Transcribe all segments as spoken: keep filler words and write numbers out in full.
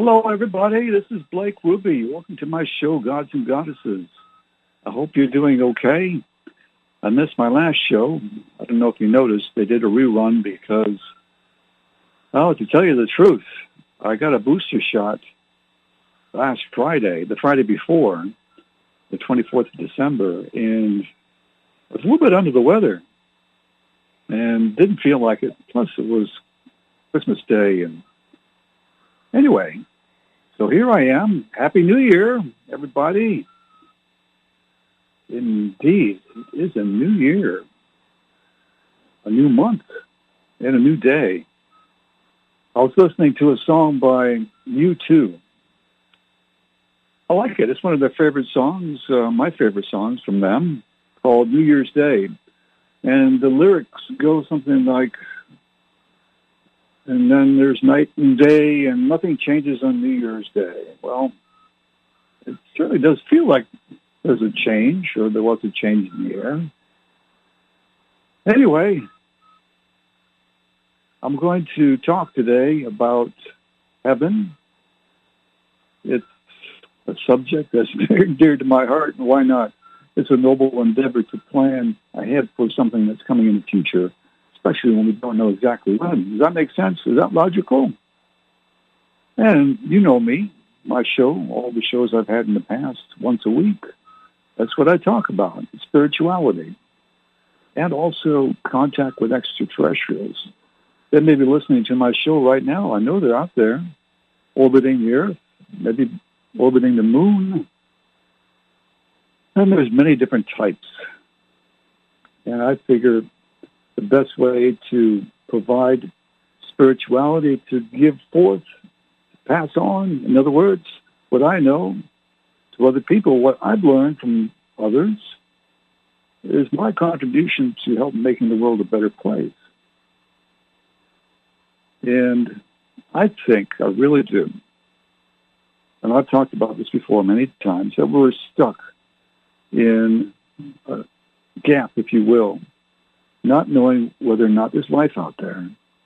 Hello, everybody. This is Blake Ruby. Welcome to my show, Gods and Goddesses. I hope you're doing okay. I missed my last show. I don't know if you noticed. They did a rerun because, oh, to tell you the truth, I got a booster shot last Friday, the Friday before, the twenty-fourth of December, and I was a little bit under the weather and didn't feel like it. Plus, it was Christmas Day. And anyway, so here I am. Happy New Year, everybody. Indeed, it is a new year, a new month, and a new day. I was listening to a song by U two. I like it. It's one of their favorite songs, uh, my favorite songs from them, called New Year's Day. And the lyrics go something like, and then there's night and day, and nothing changes on New Year's Day. Well, it certainly does feel like there's a change, or there was a change in the air. Anyway, I'm going to talk today about heaven. It's a subject that's very dear to my heart, and why not? It's a noble endeavor to plan ahead for something that's coming in the future, especially when we don't know exactly when. Does that make sense? Is that logical? And you know me, my show, all the shows I've had in the past, once a week. That's what I talk about, spirituality, and also contact with extraterrestrials. They may be listening to my show right now. I know they're out there, orbiting the Earth, maybe orbiting the moon. And there's many different types. And I figure the best way to provide spirituality, to give forth, to pass on, in other words, what I know to other people, what I've learned from others, is my contribution to help making the world a better place. And I think, I really do, and I've talked about this before many times, that we're stuck in a gap, if you will, not knowing whether or not there's life out there.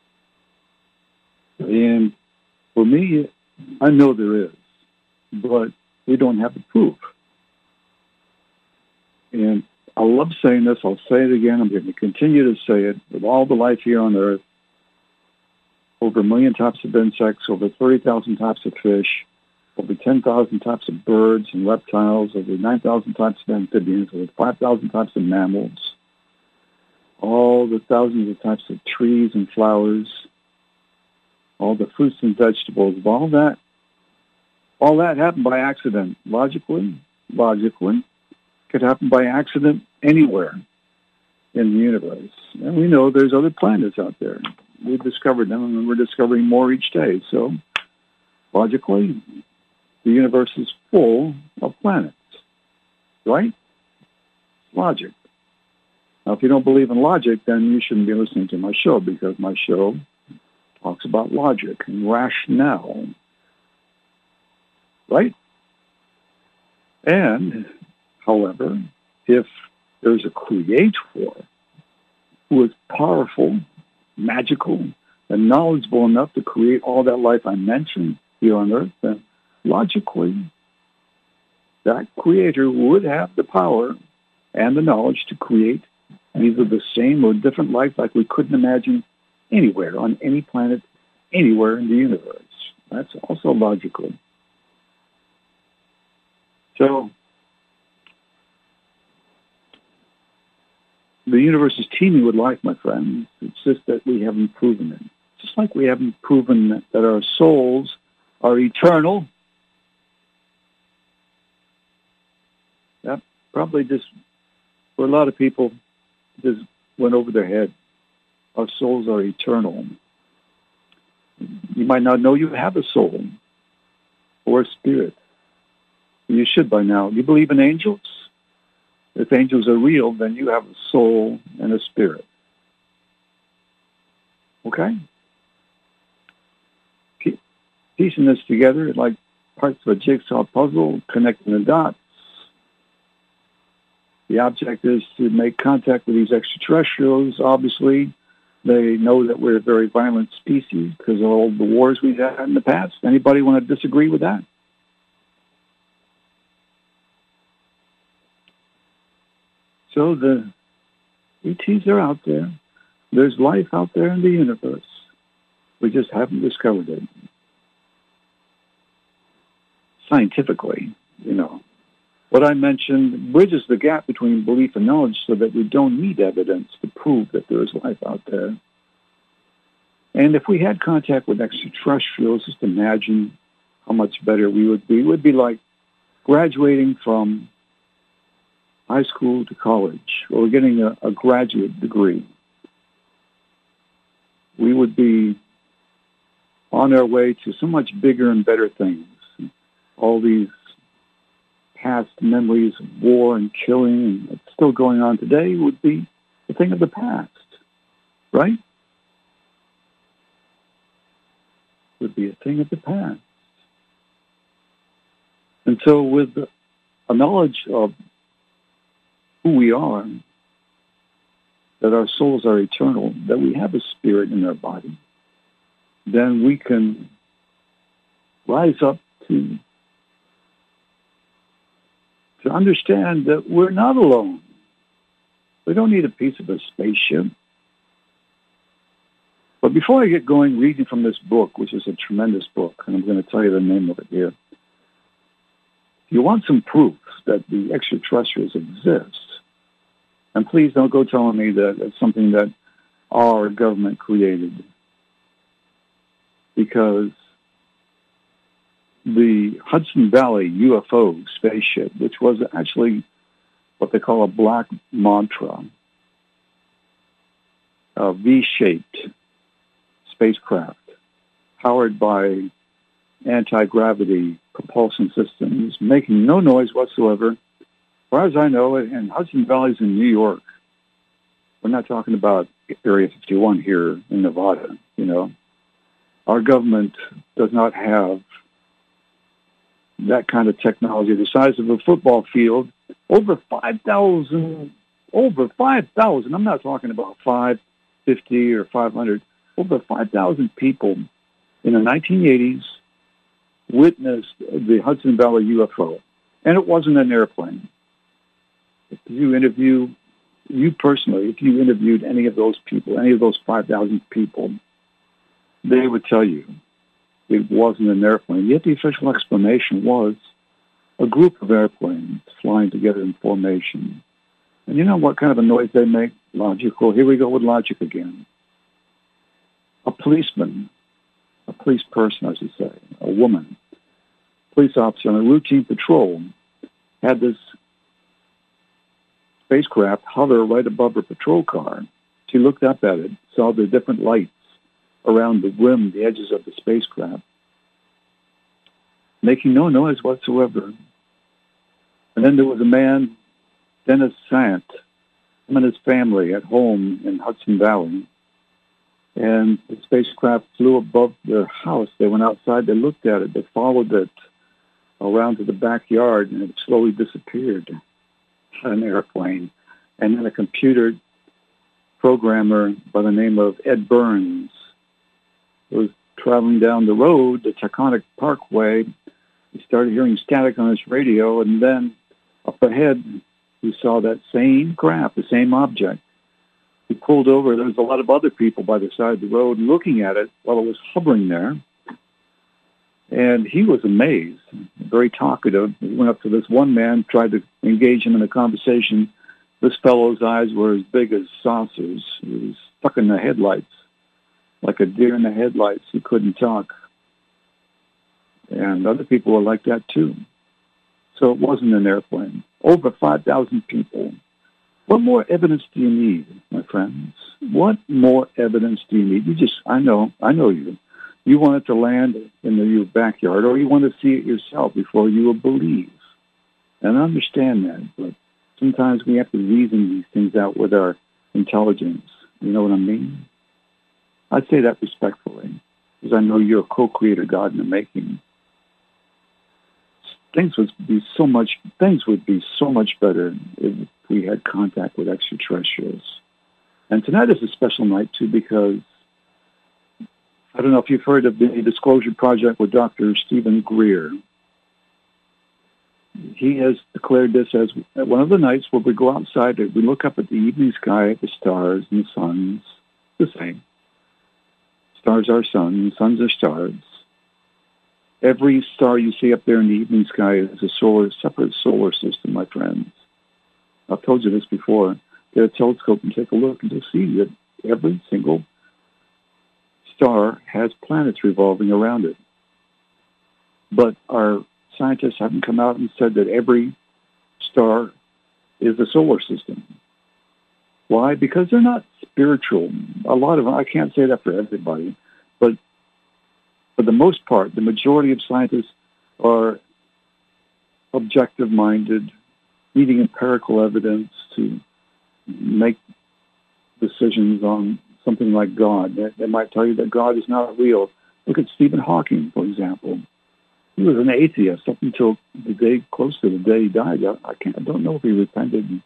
And for me, I know there is, but we don't have the proof. And I love saying this. I'll say it again. I'm going to continue to say it. With all the life here on Earth, over a million types of insects, over thirty thousand types of fish, over ten thousand types of birds and reptiles, over nine thousand types of amphibians, over five thousand types of mammals, all the thousands of types of trees and flowers, all the fruits and vegetables, all that, all that happened by accident. Logically, logically, could happen by accident anywhere in the universe. And we know there's other planets out there. We've discovered them, and we're discovering more each day. So, logically, the universe is full of planets, right? Logic. Now, if you don't believe in logic, then you shouldn't be listening to my show, because my show talks about logic and rationale, right? And, however, if there's a creator who is powerful, magical, and knowledgeable enough to create all that life I mentioned here on Earth, then logically, that creator would have the power and the knowledge to create either the same or different life like we couldn't imagine anywhere on any planet, anywhere in the universe. That's also logical. So, the universe is teeming with life, my friends. It's just that we haven't proven it. Just like we haven't proven that our souls are eternal. That probably just, for a lot of people, just went over their head. Our souls are eternal. You might not know you have a soul or a spirit. You should by now. You believe in angels? If angels are real, then you have a soul and a spirit. Okay? Keep piecing this together like parts of a jigsaw puzzle, connecting the dots. The object is to make contact with these extraterrestrials, obviously, They know that we're a very violent species because of all the wars we've had in the past. Anybody want to disagree with that? So the E Ts are out there. There's life out there in the universe. We just haven't discovered it. Scientifically, you know. What I mentioned bridges the gap between belief and knowledge so that we don't need evidence to prove that there is life out there. And if we had contact with extraterrestrials, just imagine how much better we would be. It would be like graduating from high school to college or getting a, a graduate degree. We would be on our way to so much bigger and better things. All these past memories of war and killing and still going on today would be a thing of the past, right? Would be a thing of the past. And so with a knowledge of who we are, that our souls are eternal, that we have a spirit in our body, then we can rise up to to understand that we're not alone. We don't need a piece of a spaceship. But before I get going reading from this book, which is a tremendous book, and I'm going to tell you the name of it here, if you want some proof that the extraterrestrials exist, and please don't go telling me that it's something that our government created, because the Hudson Valley U F O spaceship, which was actually what they call a black mantra, a V-shaped spacecraft powered by anti-gravity propulsion systems, making no noise whatsoever. As far as I know, and Hudson Valley's in New York. We're not talking about Area fifty-one here in Nevada, you know. Our government does not have that kind of technology, the size of a football field, over five thousand, over five thousand, I'm not talking about five fifty or five hundred, over five thousand people in the nineteen eighties witnessed the Hudson Valley U F O. And it wasn't an airplane. If you interview, you personally, if you interviewed any of those people, any of those five thousand people, they would tell you it wasn't an airplane. Yet the official explanation was a group of airplanes flying together in formation. And you know what kind of a noise they make? Logical. Here we go with logic again. A policeman, a police person, I should say, a woman, police officer on a routine patrol, had this spacecraft hover right above her patrol car. She looked up at it, saw the different lights around the rim, the edges of the spacecraft, making no noise whatsoever. And then there was a man, Dennis Sant, him and his family at home in Hudson Valley. And the spacecraft flew above their house. They went outside, they looked at it, they followed it around to the backyard, and it slowly disappeared. An airplane. And then a computer programmer by the name of Ed Burns was traveling down the road, the Taconic Parkway. He started hearing static on his radio, and then up ahead, he saw that same craft, the same object. He pulled over. There was a lot of other people by the side of the road looking at it while it was hovering there. And he was amazed, very talkative. He went up to this one man, tried to engage him in a conversation. This fellow's eyes were as big as saucers. He was stuck in the headlights, like a deer in the headlights. He couldn't talk. And other people were like that too. So it wasn't an airplane. Over five thousand people. What more evidence do you need, my friends? What more evidence do you need? You just, I know, I know you. You want it to land in the, your backyard, or you want to see it yourself before you will believe. And I understand that, but sometimes we have to reason these things out with our intelligence. You know what I mean? I say that respectfully, because I know you're a co-creator God in the making. Things would be so much. Things would be so much better if we had contact with extraterrestrials. And tonight is a special night, too, because I don't know if you've heard of the Disclosure Project with Doctor Stephen Greer. He has declared this as one of the nights where we go outside and we look up at the evening sky at the stars and the suns, the same. Stars are suns, suns are stars. Every star you see up there in the evening sky is a solar, separate solar system, my friends. I've told you this before. Get a telescope and take a look and you'll see that every single star has planets revolving around it. But our scientists haven't come out and said that every star is a solar system. Why? Because they're not spiritual. A lot of them, I can't say that for everybody, but for the most part, the majority of scientists are objective-minded, needing empirical evidence to make decisions on something like God. They, they might tell you that God is not real. Look at Stephen Hawking, for example. He was an atheist up until the day close to the day he died. I, I can't. I don't know if he repented.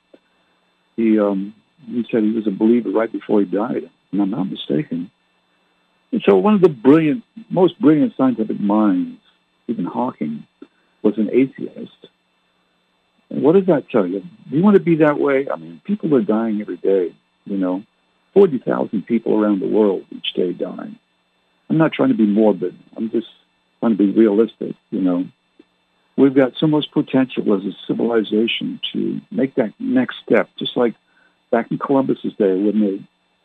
He um, he said he was a believer right before he died, and I'm not mistaken. And so one of the brilliant, most brilliant scientific minds, Stephen Hawking, was an atheist. And what does that tell you? Do you want to be that way? I mean, people are dying every day. You know, forty thousand people around the world each day dying. I'm not trying to be morbid. I'm just trying to be realistic, you know. We've got so much potential as a civilization to make that next step, just like back in Columbus's day when they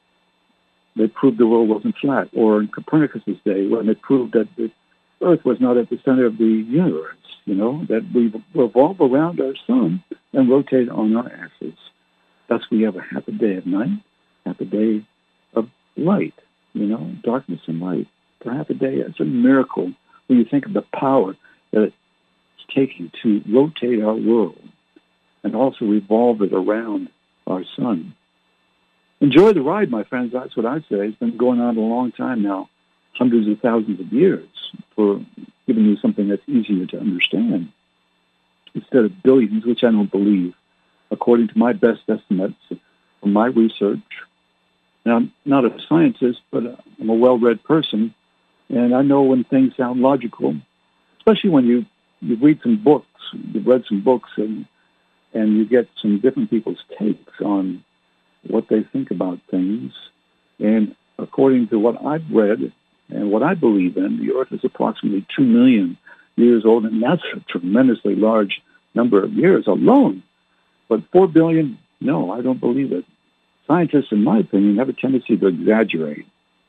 they proved the world wasn't flat, or in Copernicus's day when they proved that the Earth was not at the center of the universe, you know, that we revolve around our sun and rotate on our axis. Thus we have a half a day of night, half a day of light, you know, darkness and light. For half a day, it's a miracle when you think of the power that it's taking to rotate our world and also revolve it around our sun. Enjoy the ride, my friends. That's what I say. It's been going on a long time now, hundreds of thousands of years, for giving you something that's easier to understand instead of billions, which I don't believe, according to my best estimates from my research. Now, I'm not a scientist, but I'm a well-read person. And I know when things sound logical, especially when you, you read some books, you've read some books, and and you get some different people's takes on what they think about things. And according to what I've read and what I believe in, the Earth is approximately two million years old, and that's a tremendously large number of years alone. But four billion, no, I don't believe it. Scientists, in my opinion, have a tendency to exaggerate.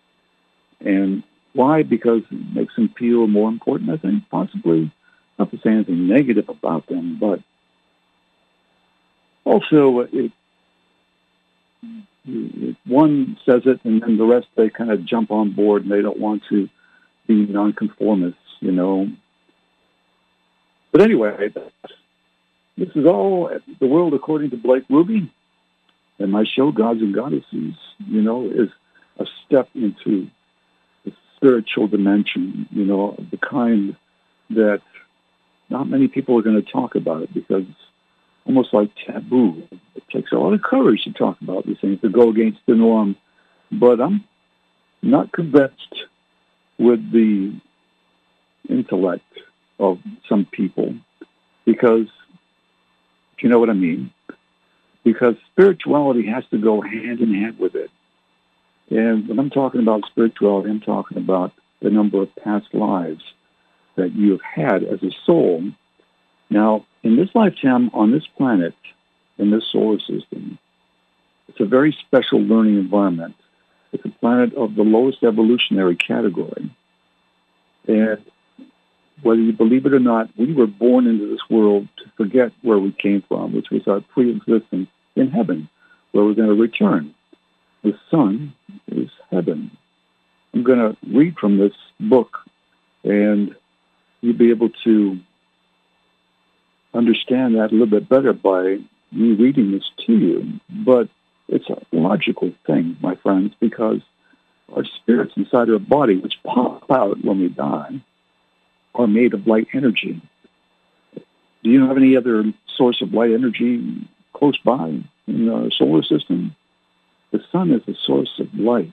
And why? Because it makes them feel more important, I think. Possibly, not to say anything negative about them, but also it, it, one says it and then the rest, they kind of jump on board and they don't want to be nonconformists, you know. But anyway, this is all the world according to Blake Ruby. And my show, Gods and Goddesses, you know, is a step into spiritual dimension, you know, the kind that not many people are going to talk about it because it's almost like taboo. It takes a lot of courage to talk about these things, to go against the norm. But I'm not convinced with the intellect of some people because, if you know what I mean, because spirituality has to go hand in hand with it. And when I'm talking about spirituality, I'm talking about the number of past lives that you have had as a soul. Now, in this lifetime on this planet, in this solar system, it's a very special learning environment. It's a planet of the lowest evolutionary category. And whether you believe it or not, we were born into this world to forget where we came from, which was our pre-existence in heaven, where we're going to return. The sun is heaven. I'm going to read from this book, and you'll be able to understand that a little bit better by me reading this to you. But it's a logical thing, my friends, because our spirits inside our body, which pop out when we die, are made of light energy. Do you have any other source of light energy close by in our solar system? The sun is the source of light.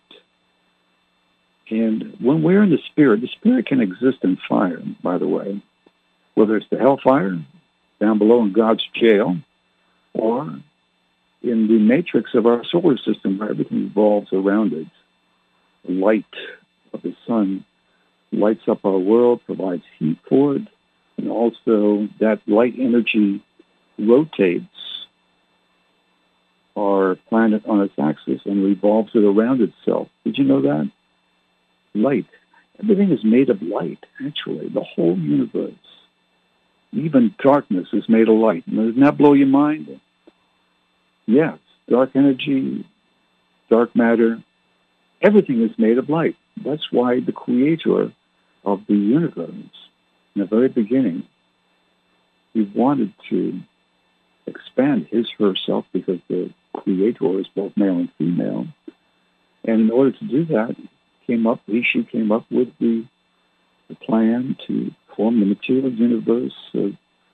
And when we're in the spirit, the spirit can exist in fire, by the way, whether it's the hellfire down below in God's jail or in the matrix of our solar system where everything revolves around it. The light of the sun lights up our world, provides heat for it, and also that light energy rotates our planet on its axis and revolves it around itself. Did you know that? Light. Everything is made of light, actually. The whole universe. Even darkness is made of light. Now, doesn't that blow your mind? Yes. Dark energy, dark matter, everything is made of light. That's why the creator of the universe, in the very beginning, he wanted to expand his, herself, because the creator is both male and female. And in order to do that, came up, he, she came up with the, the plan to form the material universe. So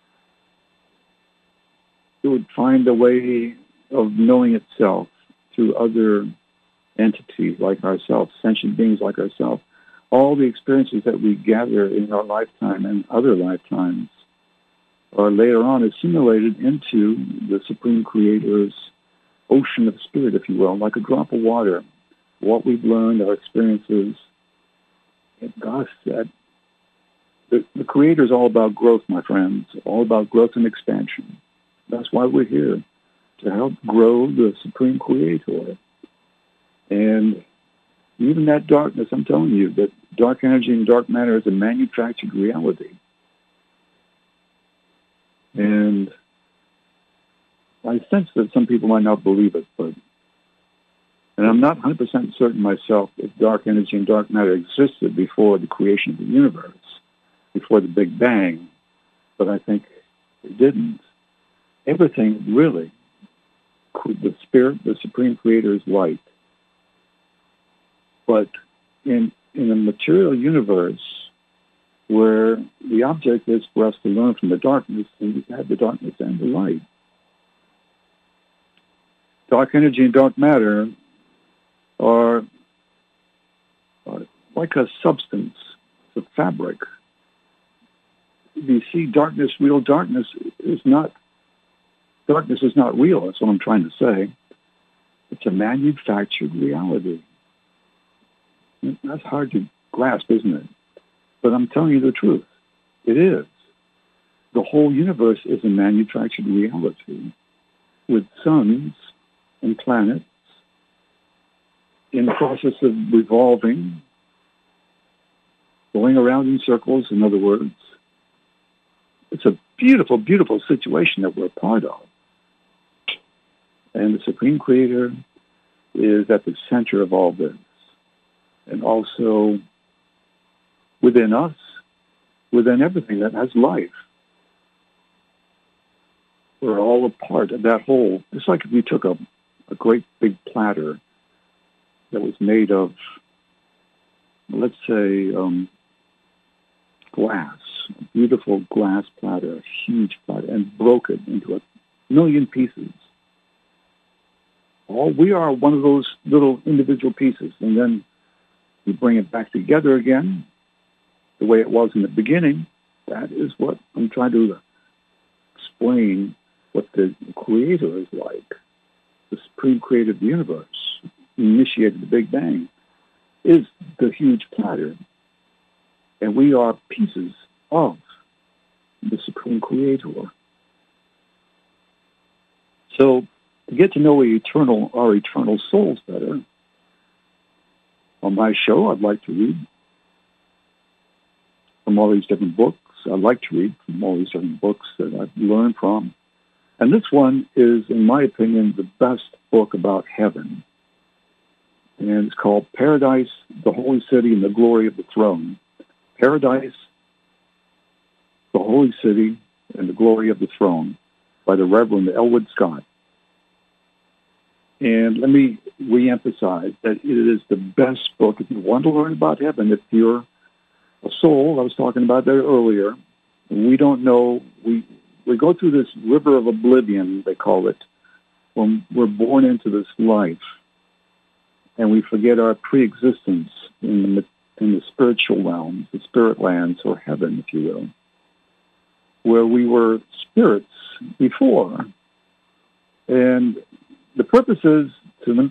it would find a way of knowing itself through other entities like ourselves, sentient beings like ourselves. All the experiences that we gather in our lifetime and other lifetimes are later on assimilated into the Supreme Creator's ocean of spirit, if you will, like a drop of water. What we've learned, our experiences. And God said, the, the Creator is all about growth, my friends, all about growth and expansion. That's why we're here, to help grow the Supreme Creator. And even that darkness, I'm telling you, that dark energy and dark matter is a manufactured reality. And I sense that some people might not believe it, but, and I'm not one hundred percent certain myself if dark energy and dark matter existed before the creation of the universe, before the Big Bang, but I think it didn't. Everything really, the Spirit, the Supreme Creator is light. But in in a material universe where the object is for us to learn from the darkness, and we have the darkness and the light. Dark energy and dark matter are, are like a substance, it's a fabric. You see, darkness, real darkness is not, darkness is not real, that's what I'm trying to say. It's a manufactured reality. That's hard to grasp, isn't it? But I'm telling you the truth. It is. The whole universe is a manufactured reality with suns and planets in the process of revolving, going around in circles, in other words. It's a beautiful, beautiful situation that we're part of. And the Supreme Creator is at the center of all this. And also within us, within everything that has life. We're all a part of that whole. It's like if you took a, a great big platter that was made of, let's say, um, glass, a beautiful glass platter, a huge platter, and broke it into a million pieces. All we are one of those little individual pieces, and then you bring it back together again, the way it was in the beginning. That is what I'm trying to explain, what the Creator is like. The Supreme Creator of the universe, who initiated the Big Bang, is the huge platter. And we are pieces of the Supreme Creator. So to get to know our eternal, our eternal souls better, on my show, I'd like to read from all these different books. I'd like to read from all these different books that I've learned from. And this one is, in my opinion, the best book about heaven. And it's called Paradise, the Holy City, and the Glory of the Throne. Paradise, the Holy City, and the Glory of the Throne by the Reverend Elwood Scott. And let me reemphasize that it is the best book if you want to learn about heaven. If you're a soul, I was talking about that earlier, we don't know, we we go through this river of oblivion, they call it, when we're born into this life. and we forget our pre-existence in the, in the spiritual realms, the spirit lands, or heaven, if you will, where we were spirits before. And the purpose is to,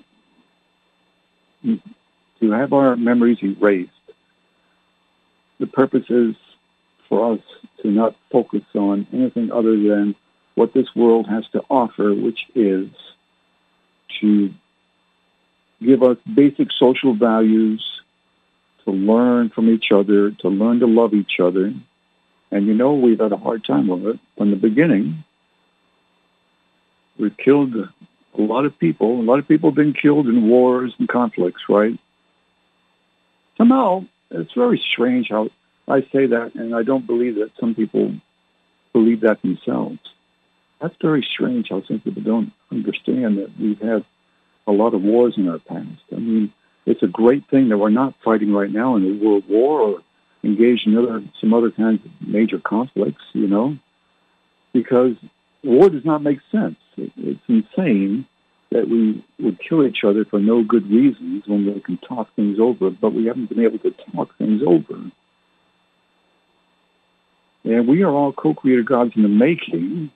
to have our memories erased. The purpose is for us to not focus on anything other than what this world has to offer, which is to give us basic social values, to learn from each other, to learn to love each other. And you know, we've had a hard time with it from the beginning. We've killed a lot of people. A lot of people have been killed in wars and conflicts, right? Somehow, it's very strange how I say that, and I don't believe that some people believe that themselves. That's very strange how some people don't understand that we've had a lot of wars in our past. I mean, it's a great thing that we're not fighting right now in a world war or engaged in other, some other kinds of major conflicts, you know, because war does not make sense. It, it's insane that we would kill each other for no good reasons when we can talk things over, but we haven't been able to talk things over. And we are all co-creator gods in the making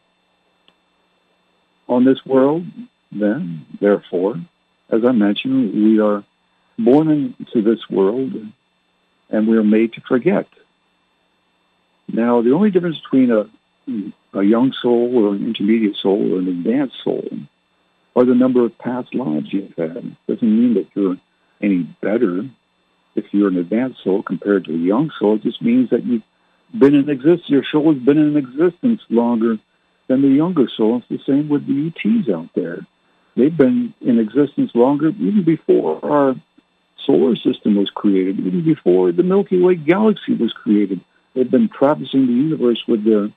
on this world. Then, therefore, as I mentioned, we are born into this world and we are made to forget. Now, the only difference between a, a young soul or an intermediate soul or an advanced soul are the number of past lives you've had. It doesn't mean that you're any better if you're an advanced soul compared to a young soul. It just means that you've been in existence. Your soul has been in existence longer than the younger soul. It's the same with the E Ts out there. They've been in existence longer, even before our solar system was created, even before the Milky Way galaxy was created. They've been traversing the universe with their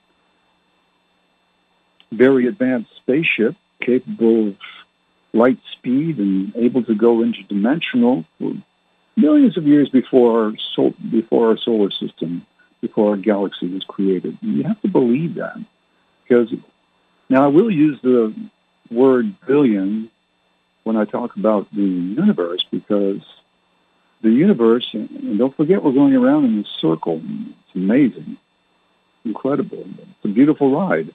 very advanced spaceship, capable of light speed and able to go interdimensional for millions of years before our, sol- before our solar system, before our galaxy was created. And you have to believe that. Because now I will use the word billion when I talk about the universe, because the universe, and don't forget we're going around in a circle. It's amazing, incredible. It's a beautiful ride.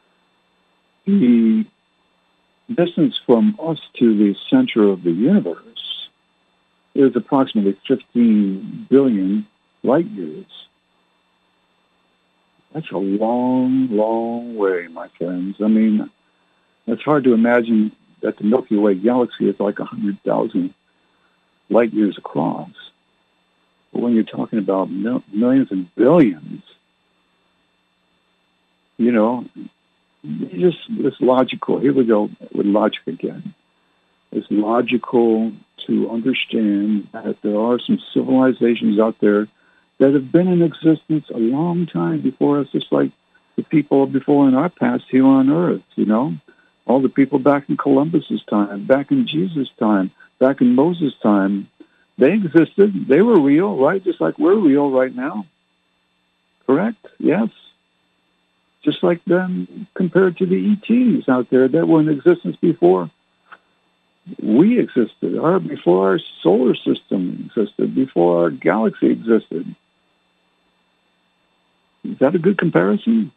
The distance from us to the center of the universe is approximately fifteen billion light years. That's a long, long way, my friends. I mean, it's hard to imagine that the Milky Way galaxy is like one hundred thousand light years across. But when you're talking about mil- millions and billions, you know, just it's logical. Here we go with logic again. It's logical to understand that there are some civilizations out there that have been in existence a long time before us, just like the people before in our past here on Earth, you know. All the people back in Columbus's time, back in Jesus' time, back in Moses' time, they existed. They were real, right? Just like we're real right now. Correct? Yes. Just like them compared to the E Ts out there that were in existence before we existed, or before our solar system existed, before our galaxy existed. Is that a good comparison?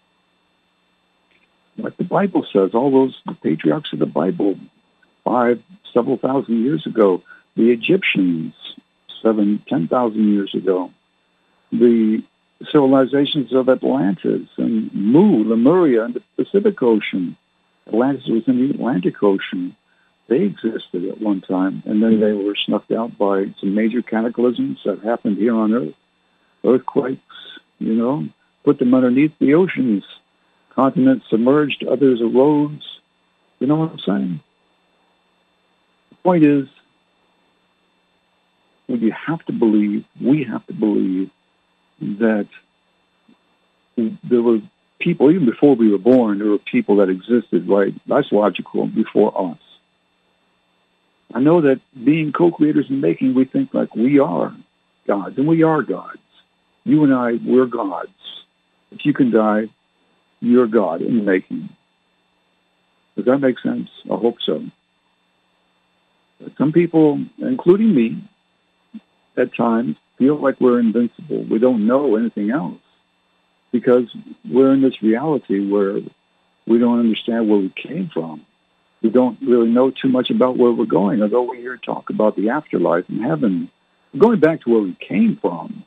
Like the Bible says, all those the patriarchs of the Bible, five, several thousand years ago, the Egyptians, seven, ten thousand years ago, the civilizations of Atlantis and Mu, Lemuria, and the Pacific Ocean. Atlantis was in the Atlantic Ocean. They existed at one time, and then they were snuffed out by some major cataclysms that happened here on Earth. Earthquakes, you know, put them underneath the oceans. Continents submerged, others arose. You know what I'm saying? The point is, what you have to believe, we have to believe, that there were people, even before we were born, there were people that existed, right? That's logical, before us. I know that being co-creators in making, we think like we are gods, and we are gods. You and I, we're gods. If you can die, you're God in the making. Does that make sense? I hope so. Some people, including me, at times feel like we're invincible. We don't know anything else because we're in this reality where we don't understand where we came from. We don't really know too much about where we're going, although we hear talk about the afterlife and heaven. We're going back to where we came from.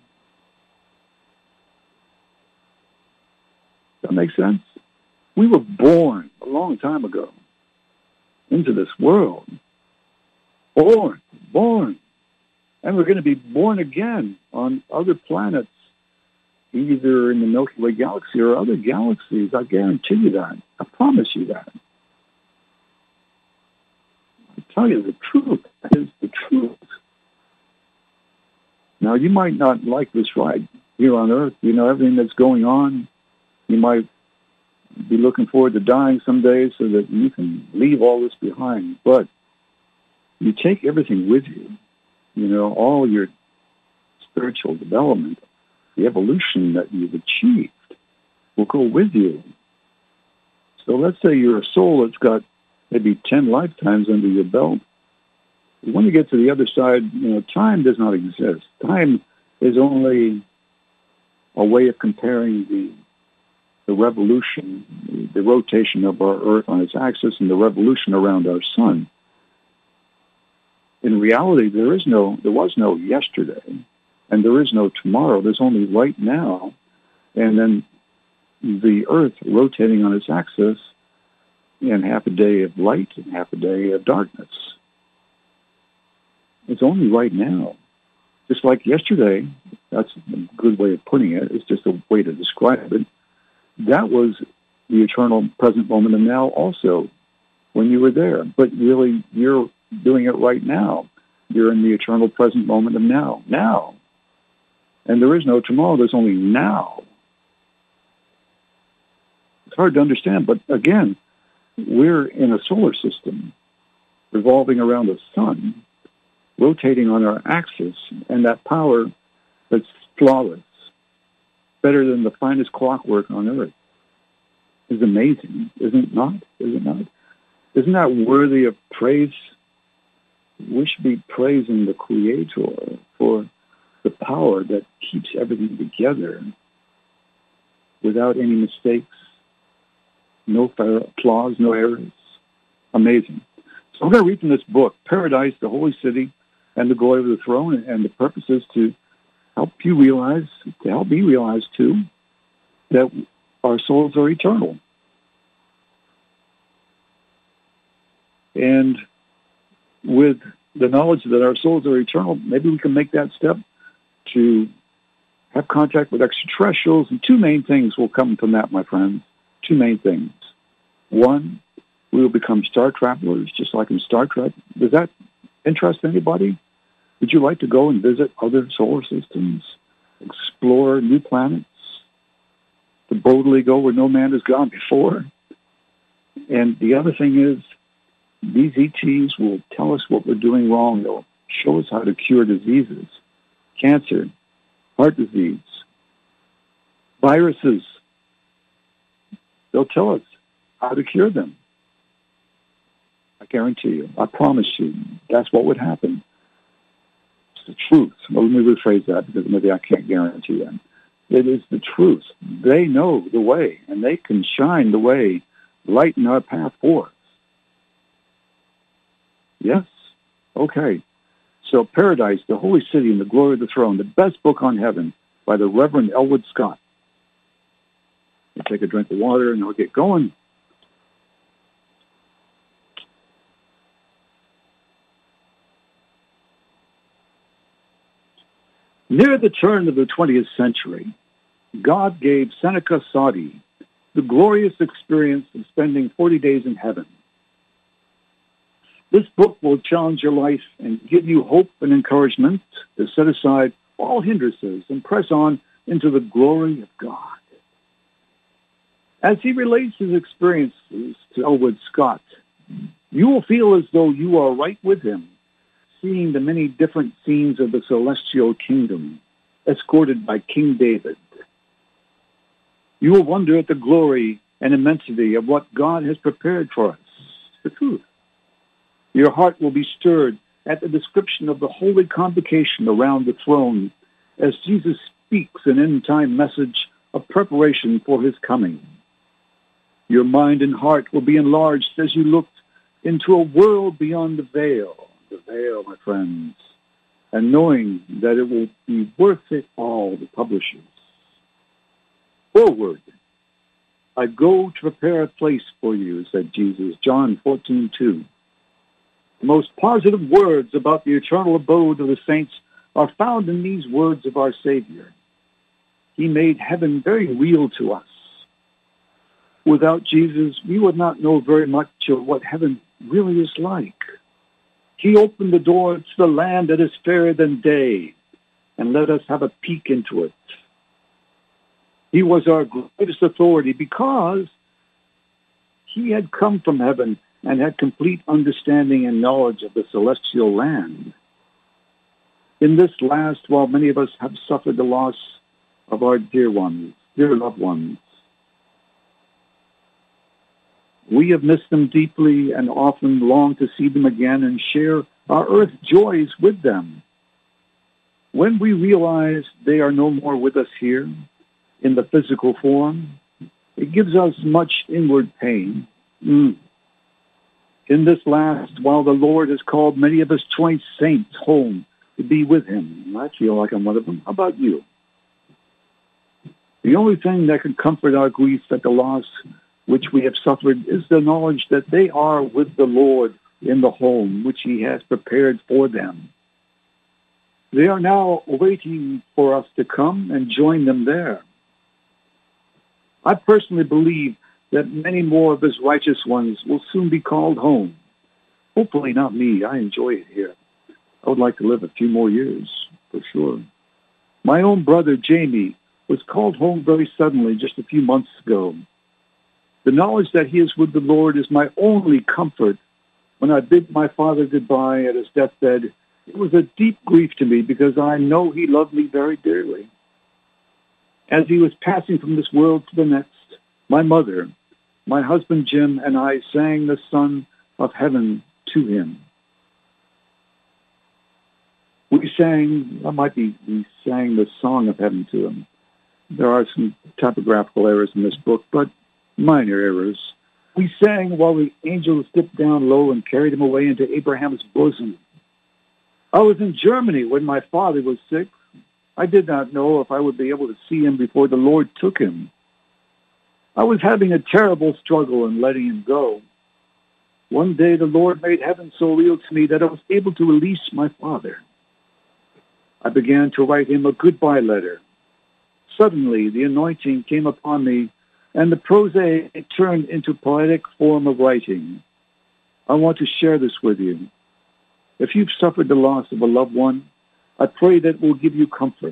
Does that make sense? We were born a long time ago into this world. Born, born. And we're going to be born again on other planets, either in the Milky Way galaxy or other galaxies. I guarantee you that. I promise you that. I tell you the truth. That is the truth. Now, you might not like this ride here on Earth. You know, everything that's going on. You might be looking forward to dying someday so that you can leave all this behind. But you take everything with you. You know, all your spiritual development, the evolution that you've achieved will go with you. So let's say you're a soul that's got maybe ten lifetimes under your belt. When you get to the other side, you know, time does not exist. Time is only a way of comparing the the revolution, the rotation of our Earth on its axis and the revolution around our sun. In reality, there is no, there was no yesterday, and there is no tomorrow. There's only right now, and then the Earth rotating on its axis in half a day of light and half a day of darkness. It's only right now. Just like yesterday, that's a good way of putting it. It's just a way to describe it. That was the eternal present moment of now also when you were there. But really, you're doing it right now. You're in the eternal present moment of now. Now. And there is no tomorrow. There's only now. It's hard to understand. But again, we're in a solar system revolving around the sun, rotating on our axis, and that power that's flawless, better than the finest clockwork on Earth, is amazing, isn't it not? Is it not? Isn't that worthy of praise? We should be praising the Creator for the power that keeps everything together without any mistakes, no flaws, no errors. Amazing. So I'm going to read from this book, Paradise, the Holy City, and the Glory of the Throne, and the purpose is to help you realize, to help me realize too, that our souls are eternal. And with the knowledge that our souls are eternal, maybe we can make that step to have contact with extraterrestrials. And two main things will come from that, my friends. Two main things. One, we will become star travelers, just like in Star Trek. Does that interest anybody? Would you like to go and visit other solar systems, explore new planets, to boldly go where no man has gone before? And the other thing is, these E Ts will tell us what we're doing wrong. They'll show us how to cure diseases, cancer, heart disease, viruses. They'll tell us how to cure them. I guarantee you. I promise you. That's what would happen. It's the truth. Well, let me rephrase that because maybe I can't guarantee that. It is the truth. They know the way, and they can shine the way, lighten our path for us. Yes? Okay. So Paradise, the Holy City, and the Glory of the Throne, the best book on heaven by the Reverend Elwood Scott. I'll take a drink of water and I'll get going. Near the turn of the twentieth century, God gave Seneca Sadi the glorious experience of spending forty days in heaven. This book will challenge your life and give you hope and encouragement to set aside all hindrances and press on into the glory of God. As he relates his experiences to Elwood Scott, you will feel as though you are right with him, seeing the many different scenes of the celestial kingdom, escorted by King David. You will wonder at the glory and immensity of what God has prepared for us, the truth. Your heart will be stirred at the description of the holy convocation around the throne as Jesus speaks an end-time message of preparation for his coming. Your mind and heart will be enlarged as you look into a world beyond the veil, the veil, my friends, and knowing that it will be worth it all, the publishers. Forward, I go to prepare a place for you, said Jesus, John fourteen two. The most positive words about the eternal abode of the saints are found in these words of our Savior. He made heaven very real to us. Without Jesus, we would not know very much of what heaven really is like. He opened the door to the land that is fairer than day and let us have a peek into it. He was our greatest authority because he had come from heaven and had complete understanding and knowledge of the celestial land. In this last, while many of us have suffered the loss of our dear ones, dear loved ones, we have missed them deeply and often long to see them again and share our earth joys with them. When we realize they are no more with us here in the physical form, it gives us much inward pain. Mm. In this last, while the Lord has called many of us choice saints home to be with him, I feel like I'm one of them. How about you? The only thing that can comfort our grief at the loss which we have suffered is the knowledge that they are with the Lord in the home which he has prepared for them. They are now waiting for us to come and join them there. I personally believe that many more of his righteous ones will soon be called home. Hopefully not me. I enjoy it here. I would like to live a few more years, for sure. My own brother, Jamie, was called home very suddenly just a few months ago. The knowledge that he is with the Lord is my only comfort. When I bid my father goodbye at his deathbed, it was a deep grief to me because I know he loved me very dearly. As he was passing from this world to the next, my mother, my husband Jim, and I sang the Son of Heaven to him. We sang, that might be, we sang the Song of Heaven to him. There are some typographical errors in this book, but minor errors. We sang while the angels dipped down low and carried him away into Abraham's bosom. I was in Germany when my father was sick. I did not know if I would be able to see him before the Lord took him. I was having a terrible struggle in letting him go. One day the Lord made heaven so real to me that I was able to release my father. I began to write him a goodbye letter. Suddenly the anointing came upon me, and the prosaic turned into poetic form of writing. I want to share this with you. If you've suffered the loss of a loved one, I pray that it will give you comfort.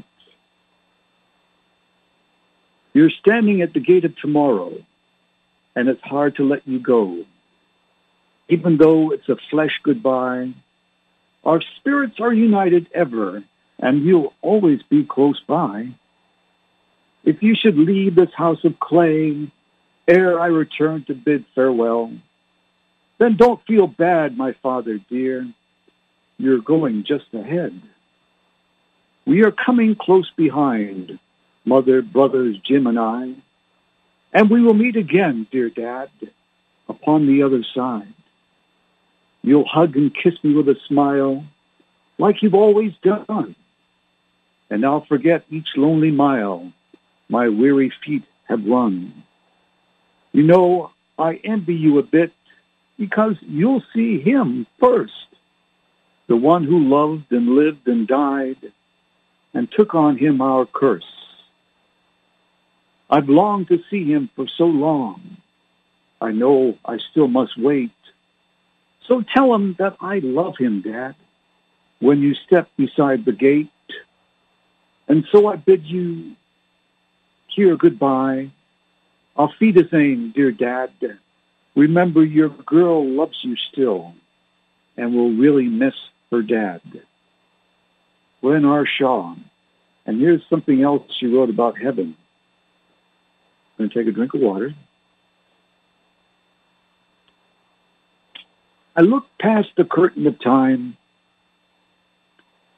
You're standing at the gate of tomorrow, and it's hard to let you go. Even though it's a flesh goodbye, our spirits are united ever, and you'll always be close by. If you should leave this house of clay, ere I return to bid farewell, then don't feel bad, my father dear. You're going just ahead. We are coming close behind, mother, brothers, Jim, and I, and we will meet again, dear Dad, upon the other side. You'll hug and kiss me with a smile, like you've always done, and I'll forget each lonely mile my weary feet have run. You know, I envy you a bit because you'll see him first, the one who loved and lived and died and took on him our curse. I've longed to see him for so long. I know I still must wait. So tell him that I love him, Dad, when you step beside the gate. And so I bid you here goodbye. Auf Wiedersehen, dear Dad. Remember, your girl loves you still and will really miss her dad. Glenn R. Shaw. And here's something else she wrote about heaven. I'm going to take a drink of water. I look past the curtain of time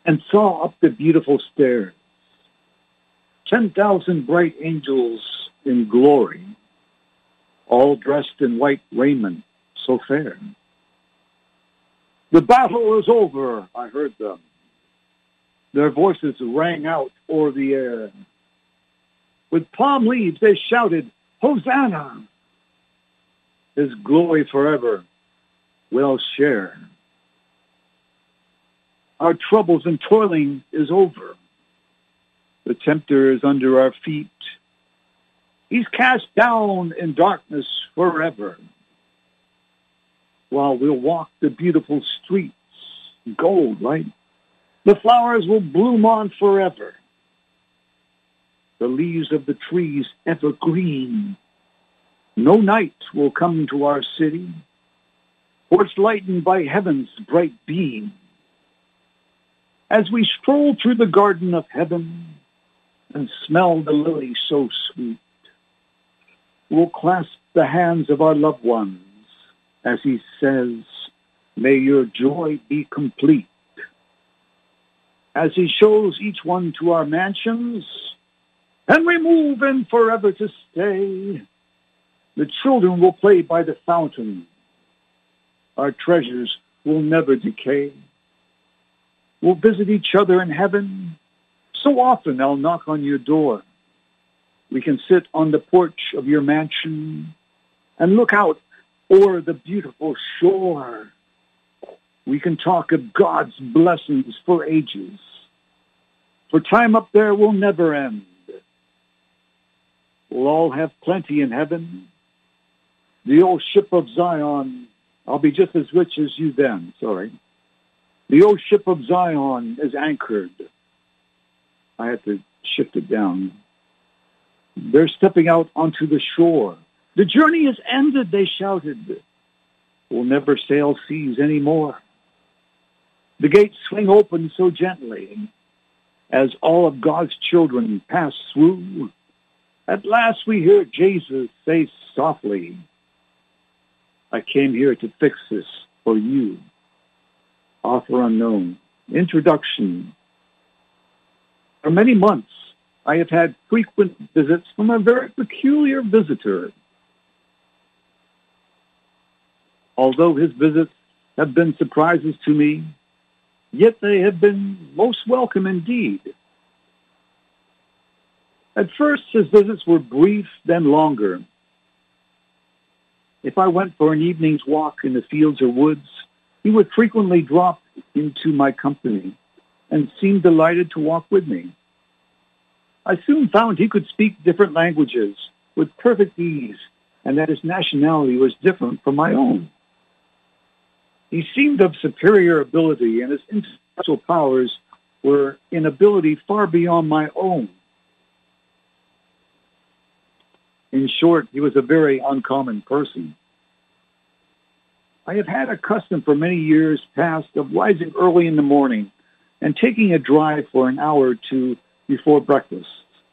and saw up the beautiful stairs ten thousand bright angels in glory, all dressed in white raiment so fair. The battle is over, I heard them. Their voices rang out o'er the air. With palm leaves they shouted, Hosanna! His glory forever we'll share. Our troubles and toiling is over. The tempter is under our feet. He's cast down in darkness forever, while we'll walk the beautiful streets, gold, right? The flowers will bloom on forever. The leaves of the trees evergreen. No night will come to our city, for it's lightened by heaven's bright beam. As we stroll through the garden of heaven and smell the lilies so sweet, we'll clasp the hands of our loved ones as he says, may your joy be complete. As he shows each one to our mansions, and we move in forever to stay, the children will play by the fountain. Our treasures will never decay. We'll visit each other in heaven. So often I'll knock on your door. We can sit on the porch of your mansion and look out o'er the beautiful shore. We can talk of God's blessings for ages, for time up there will never end. We'll all have plenty in heaven. The old ship of Zion, I'll be just as rich as you then, sorry. The old ship of Zion is anchored. I had to shift it down. They're stepping out onto the shore. The journey is ended, they shouted. We'll never sail seas anymore. The gates swing open so gently as all of God's children pass through. At last we hear Jesus say softly, I came here to fix this for you. Author unknown. Introduction. For many months, I have had frequent visits from a very peculiar visitor. Although his visits have been surprises to me, yet they have been most welcome indeed. At first, his visits were brief, then longer. If I went for an evening's walk in the fields or woods, he would frequently drop into my company and seemed delighted to walk with me. I soon found he could speak different languages with perfect ease, and that his nationality was different from my own. He seemed of superior ability, and his intellectual powers were in ability far beyond my own. In short, he was a very uncommon person. I have had a custom for many years past of rising early in the morning and taking a drive for an hour or two before breakfast.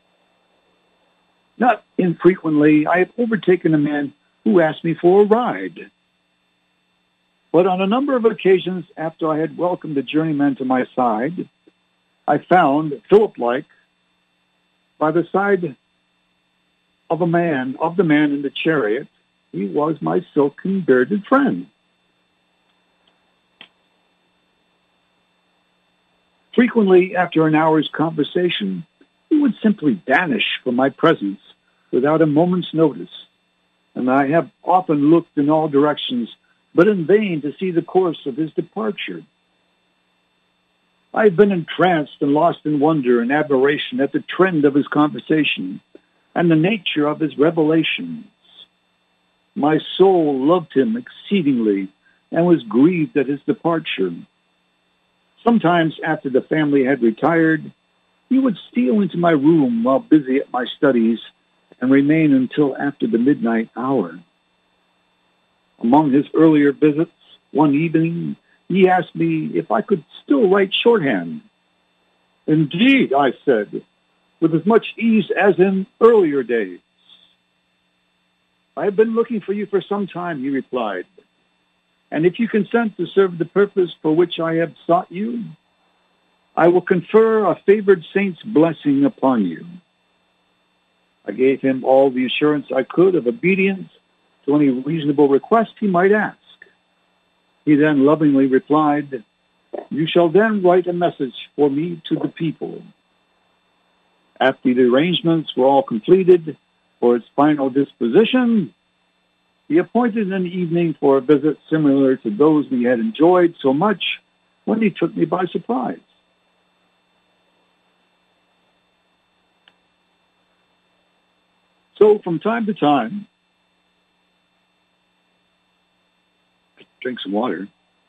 Not infrequently, I have overtaken a man who asked me for a ride. But on a number of occasions after I had welcomed the journeyman to my side, I found, Philip-like, by the side of a man, of the man in the chariot, he was my silken bearded friend. Frequently, after an hour's conversation, he would simply vanish from my presence without a moment's notice, and I have often looked in all directions, but in vain to see the course of his departure. I have been entranced and lost in wonder and admiration at the trend of his conversation and the nature of his revelations. My soul loved him exceedingly and was grieved at his departure. Sometimes after the family had retired, he would steal into my room while busy at my studies and remain until after the midnight hour. Among his earlier visits, one evening, he asked me if I could still write shorthand. Indeed, I said, with as much ease as in earlier days. I have been looking for you for some time, he replied. And if you consent to serve the purpose for which I have sought you, I will confer a favored saint's blessing upon you. I gave him all the assurance I could of obedience to any reasonable request he might ask. He then lovingly replied, "You shall then write a message for me to the people." After the arrangements were all completed for its final disposition, he appointed an evening for a visit similar to those we had enjoyed so much when he took me by surprise. So from time to time, drink some water.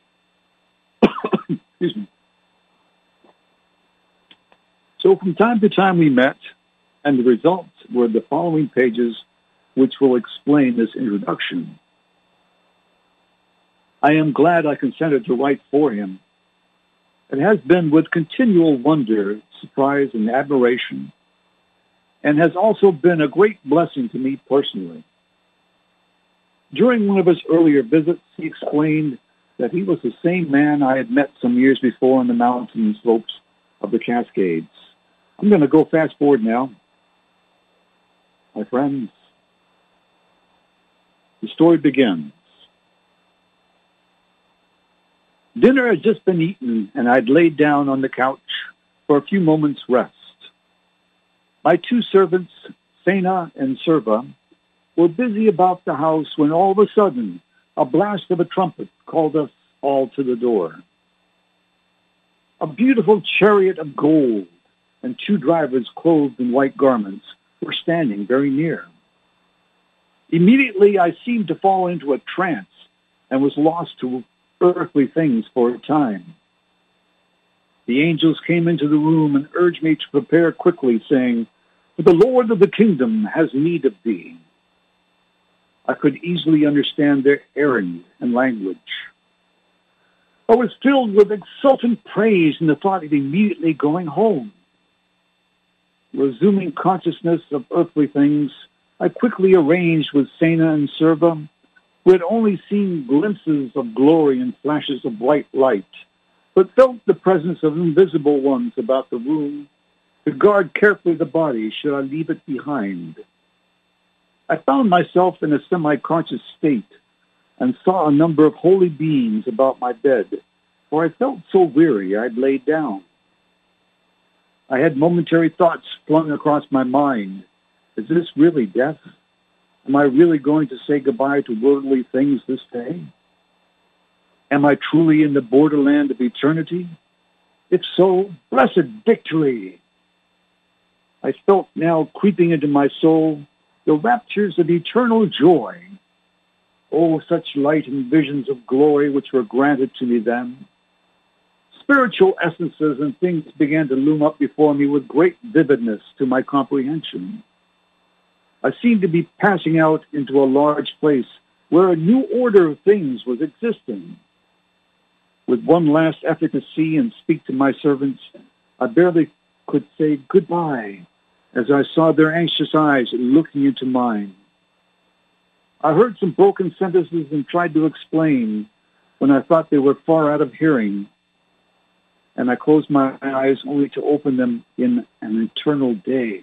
Excuse me. So from time to time we met, and the results were the following pages, which will explain this introduction. I am glad I consented to write for him. It has been with continual wonder, surprise, and admiration, and has also been a great blessing to me personally. During one of his earlier visits, he explained that he was the same man I had met some years before on the mountain slopes of the Cascades. I'm going to go fast forward now. My friends, the story begins. Dinner had just been eaten, and I'd laid down on the couch for a few moments' rest. My two servants, Sena and Serva, were busy about the house when all of a sudden a blast of a trumpet called us all to the door. A beautiful chariot of gold and two drivers clothed in white garments were standing very near. Immediately I seemed to fall into a trance and was lost to earthly things for a time. The angels came into the room and urged me to prepare quickly, saying, "For the Lord of the kingdom has need of thee." I could easily understand their errand and language. I was filled with exultant praise in the thought of immediately going home. Resuming consciousness of earthly things, I quickly arranged with Sena and Serva, who had only seen glimpses of glory and flashes of white light, but felt the presence of invisible ones about the room, to guard carefully the body should I leave it behind. I found myself in a semi-conscious state and saw a number of holy beings about my bed, for I felt so weary I'd laid down. I had momentary thoughts flung across my mind. Is this really death? Am I really going to say goodbye to worldly things this day? Am I truly in the borderland of eternity? If so, blessed victory! I felt now creeping into my soul the raptures of eternal joy. Oh, such light and visions of glory which were granted to me then. Spiritual essences and things began to loom up before me with great vividness to my comprehension. I seemed to be passing out into a large place where a new order of things was existing. With one last effort to see and speak to my servants, I barely could say goodbye as I saw their anxious eyes looking into mine. I heard some broken sentences and tried to explain when I thought they were far out of hearing, and I closed my eyes only to open them in an eternal day.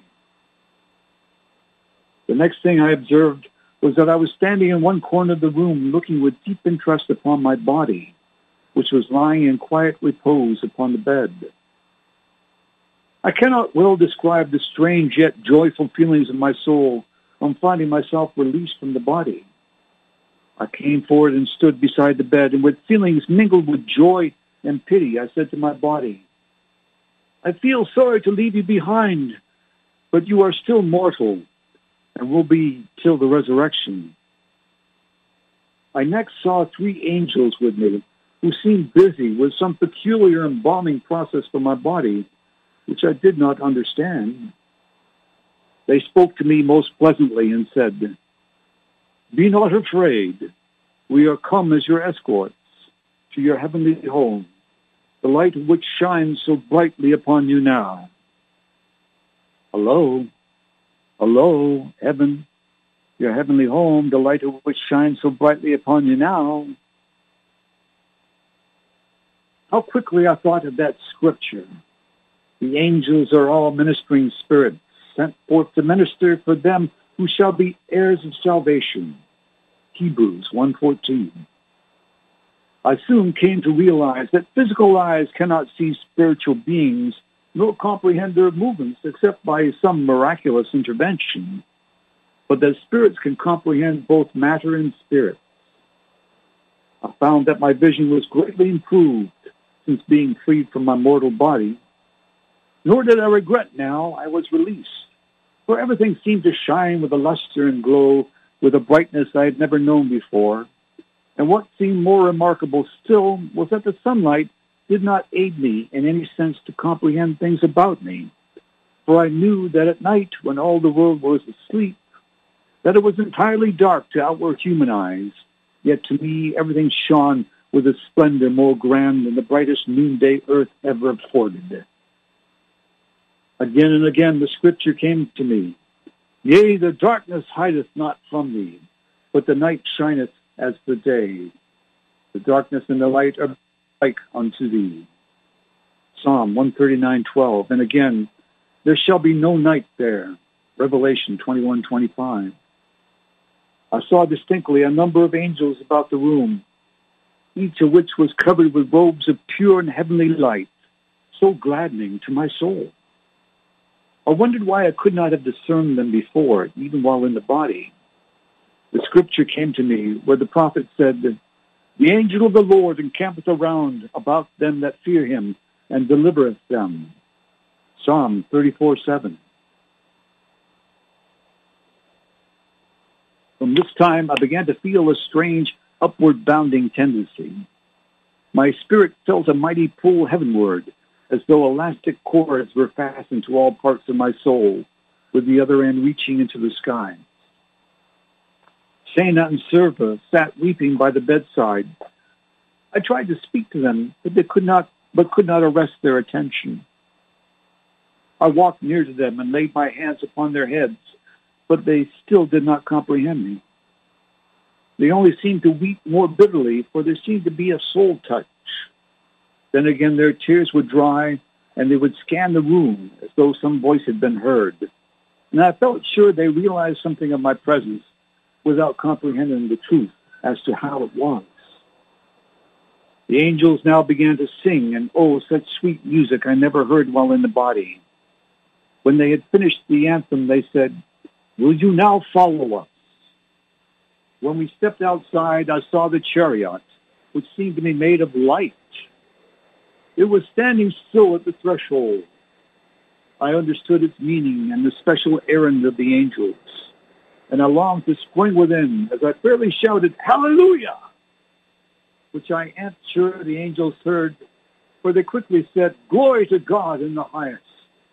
The next thing I observed was that I was standing in one corner of the room looking with deep interest upon my body, which was lying in quiet repose upon the bed. I cannot well describe the strange yet joyful feelings of my soul on finding myself released from the body. I came forward and stood beside the bed, and with feelings mingled with joy and pity, I said to my body, "I feel sorry to leave you behind, but you are still mortal and will be till the resurrection." I next saw three angels with me who seemed busy with some peculiar embalming process for my body, which I did not understand. They spoke to me most pleasantly and said, "Be not afraid. We are come as your escorts to your heavenly home, the light of which shines so brightly upon you now." Hello, hello, heaven, your heavenly home, the light of which shines so brightly upon you now. How quickly I thought of that scripture. The angels are all ministering spirits, sent forth to minister for them who shall be heirs of salvation. Hebrews one fourteen. I soon came to realize that physical eyes cannot see spiritual beings nor comprehend their movements except by some miraculous intervention, but that spirits can comprehend both matter and spirit. I found that my vision was greatly improved since being freed from my mortal body, nor did I regret now I was released, for everything seemed to shine with a luster and glow, with a brightness I had never known before. And what seemed more remarkable still was that the sunlight did not aid me in any sense to comprehend things about me, for I knew that at night, when all the world was asleep, that it was entirely dark to outward human eyes, yet to me everything shone with a splendor more grand than the brightest noonday earth ever afforded. Again and again the scripture came to me, Yea, the darkness hideth not from thee, but the night shineth as the day. The darkness and the light are like unto thee. Psalm one thirty-nine twelve. And again, there shall be no night there. Revelation twenty-one twenty-five. I saw distinctly a number of angels about the room, each of which was covered with robes of pure and heavenly light, so gladdening to my soul. I wondered why I could not have discerned them before, even while in the body. The scripture came to me where the prophet said, The angel of the Lord encampeth around about them that fear him, and delivereth them. Psalm thirty-four seven. From this time, I began to feel a strange upward bounding tendency. My spirit felt a mighty pull heavenward, as though elastic cords were fastened to all parts of my soul, with the other end reaching into the sky. Shana and Serva sat weeping by the bedside. I tried to speak to them, but they could not, but could not arrest their attention. I walked near to them and laid my hands upon their heads, but they still did not comprehend me. They only seemed to weep more bitterly, for there seemed to be a soul touch. Then again their tears would dry, and they would scan the room as though some voice had been heard. And I felt sure they realized something of my presence without comprehending the truth as to how it was. The angels now began to sing, and oh, such sweet music I never heard while in the body. When they had finished the anthem, they said, Will you now follow us? When we stepped outside, I saw the chariot, which seemed to be made of light. It was standing still at the threshold. I understood its meaning and the special errand of the angels, and I longed to spring within as I fairly shouted, Hallelujah! Which I am sure the angels heard, for they quickly said, Glory to God in the highest.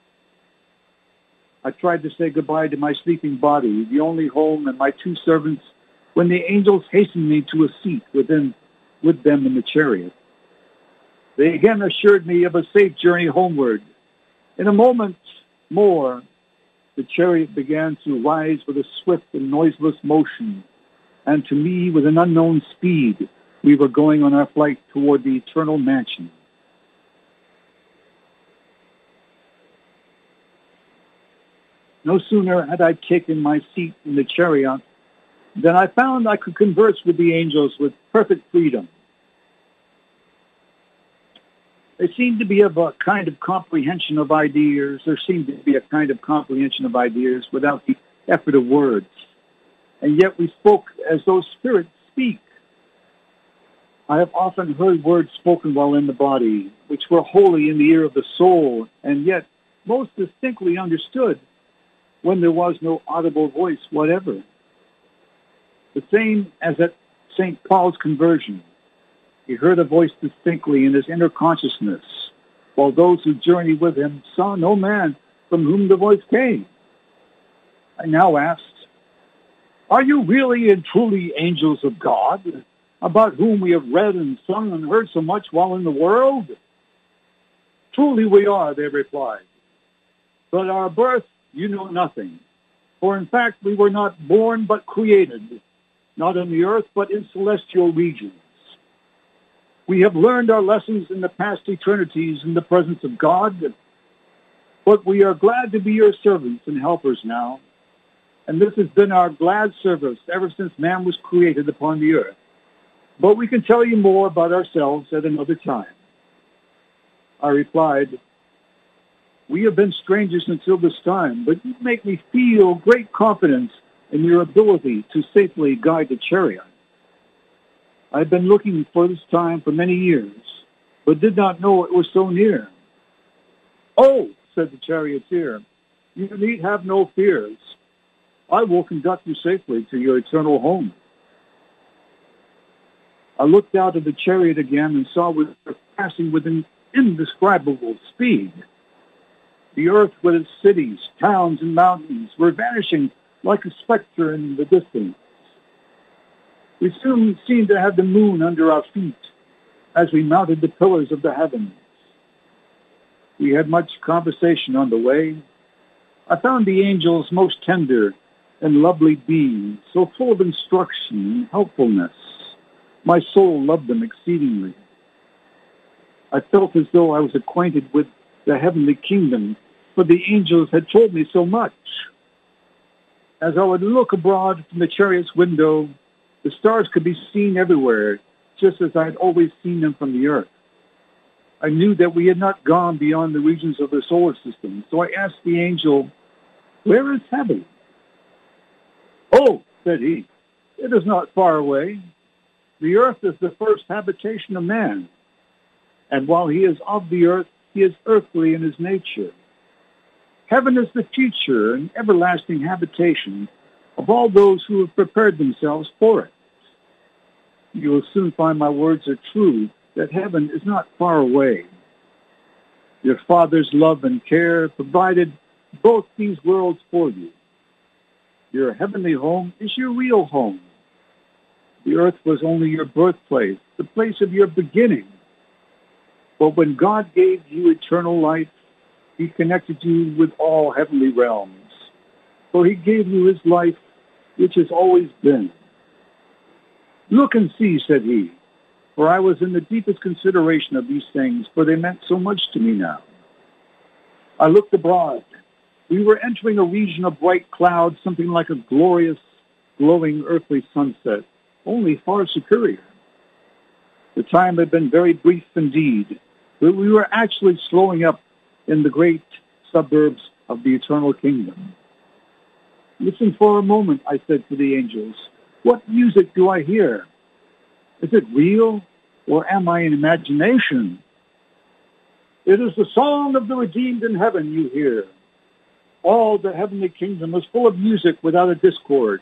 I tried to say goodbye to my sleeping body, the only home, and my two servants, when the angels hastened me to a seat within, with them in the chariot. They again assured me of a safe journey homeward. In a moment more, the chariot began to rise with a swift and noiseless motion, and to me, with an unknown speed, we were going on our flight toward the eternal mansion. No sooner had I taken my seat in the chariot than I found I could converse with the angels with perfect freedom. There seemed to be of a kind of comprehension of ideas. There seemed to be a kind of comprehension of ideas without the effort of words. And yet we spoke as though spirits speak. I have often heard words spoken while in the body, which were wholly in the ear of the soul, and yet most distinctly understood when there was no audible voice whatever. The same as at Saint Paul's conversion. He heard a voice distinctly in his inner consciousness, while those who journeyed with him saw no man from whom the voice came. I now asked, Are you really and truly angels of God, about whom we have read and sung and heard so much while in the world? Truly we are, they replied. But our birth you know nothing. For in fact we were not born but created, not on the earth but in celestial regions. We have learned our lessons in the past eternities in the presence of God, But we are glad to be your servants and helpers now. And this has been our glad service ever since man was created upon the earth. But we can tell you more about ourselves at another time. I replied, we have been strangers until this time, but you make me feel great confidence in your ability to safely guide the chariot. I've been looking for this time for many years, but did not know it was so near. Oh, said the charioteer, you need have no fears. I will conduct you safely to your eternal home. I looked out of the chariot again and saw we were passing with an indescribable speed. The earth with its cities, towns, and mountains were vanishing like a specter in the distance. We soon seemed to have the moon under our feet as we mounted the pillars of the heavens. We had much conversation on the way. I found the angels most tender and lovely beings, so full of instruction and helpfulness. My soul loved them exceedingly. I felt as though I was acquainted with the heavenly kingdom, for the angels had told me so much. As I would look abroad from the chariot's window, the stars could be seen everywhere, just as I had always seen them from the earth. I knew that we had not gone beyond the regions of the solar system, so I asked the angel, where is heaven? Oh, said he, it is not far away. The earth is the first habitation of man, and while he is of the earth, he is earthly in his nature. Heaven is the future and everlasting habitation of all those who have prepared themselves for it. You will soon find my words are true, that heaven is not far away. Your Father's love and care provided both these worlds for you. Your heavenly home is your real home. The earth was only your birthplace, the place of your beginning. But when God gave you eternal life, he connected you with all heavenly realms. For he gave you his life, which has always been. Look and see, said he, for I was in the deepest consideration of these things, for they meant so much to me now. I looked abroad. We were entering a region of bright clouds, something like a glorious, glowing earthly sunset, only far superior. The time had been very brief indeed, but we were actually slowing up in the great suburbs of the eternal kingdom. Listen for a moment, I said to the angels. What music do I hear? Is it real, or am I in imagination? It is the song of the redeemed in heaven you hear. All the heavenly kingdom is full of music without a discord.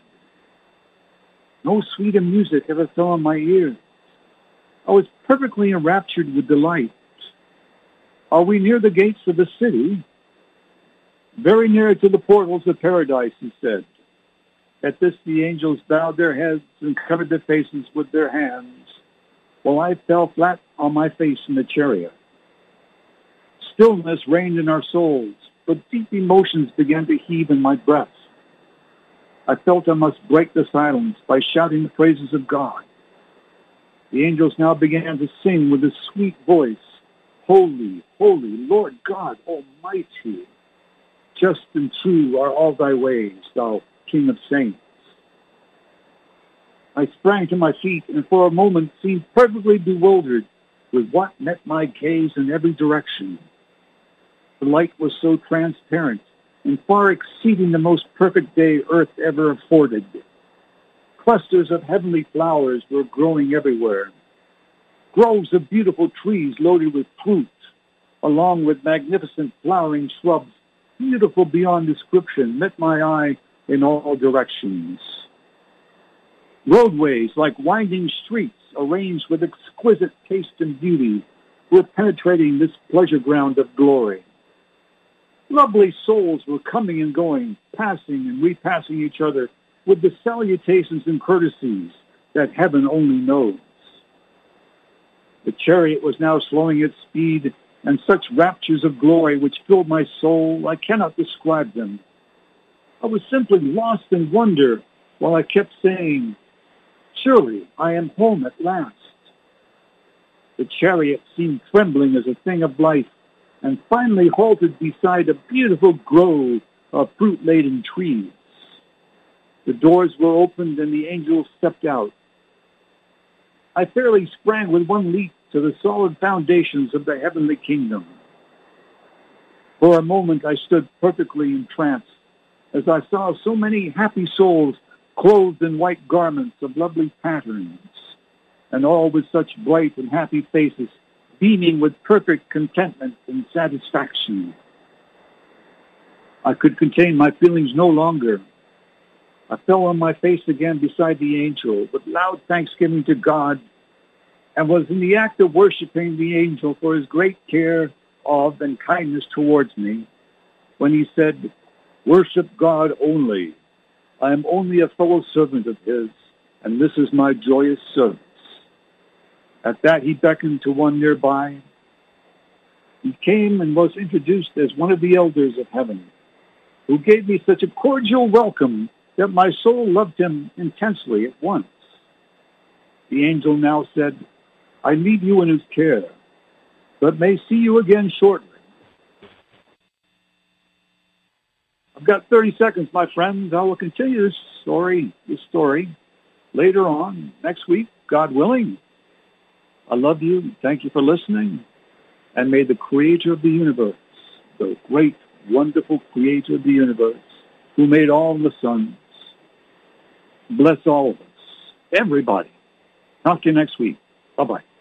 No sweeter music ever fell on my ears. I was perfectly enraptured with delight. Are we near the gates of the city? Very near to the portals of paradise, he said. At this, the angels bowed their heads and covered their faces with their hands, while I fell flat on my face in the chariot. Stillness reigned in our souls, but deep emotions began to heave in my breast. I felt I must break the silence by shouting the praises of God. The angels now began to sing with a sweet voice, Holy, holy, Lord God Almighty. Just and true are all thy ways, thou King of saints. I sprang to my feet and for a moment seemed perfectly bewildered with what met my gaze in every direction. The light was so transparent and far exceeding the most perfect day earth ever afforded. Clusters of heavenly flowers were growing everywhere. Groves of beautiful trees loaded with fruit, along with magnificent flowering shrubs, beautiful beyond description, met my eye in all directions. Roadways like winding streets arranged with exquisite taste and beauty were penetrating this pleasure ground of glory. Lovely souls were coming and going, passing and repassing each other with the salutations and courtesies that heaven only knows. The chariot was now slowing its speed, and such raptures of glory which filled my soul, I cannot describe them. I was simply lost in wonder while I kept saying, surely I am home at last. The chariot seemed trembling as a thing of life, and finally halted beside a beautiful grove of fruit-laden trees. The doors were opened and the angel stepped out. I fairly sprang with one leap to the solid foundations of the heavenly kingdom. For a moment I stood perfectly entranced as I saw so many happy souls clothed in white garments of lovely patterns, and all with such bright and happy faces, beaming with perfect contentment and satisfaction. I could contain my feelings no longer. I fell on my face again beside the angel with loud thanksgiving to God, and was in the act of worshiping the angel for his great care of and kindness towards me, when he said, "Worship God only. I am only a fellow servant of his, and this is my joyous service." At that he beckoned to one nearby. He came and was introduced as one of the elders of heaven, who gave me such a cordial welcome that my soul loved him intensely at once. The angel now said, "I leave you in his care, but may see you again shortly." I've got thirty seconds, my friends. I will continue this story, this story later on, next week, God willing. I love you. Thank you for listening. And may the creator of the universe, the great, wonderful creator of the universe, who made all the suns, bless all of us, everybody. Talk to you next week. Bye-bye.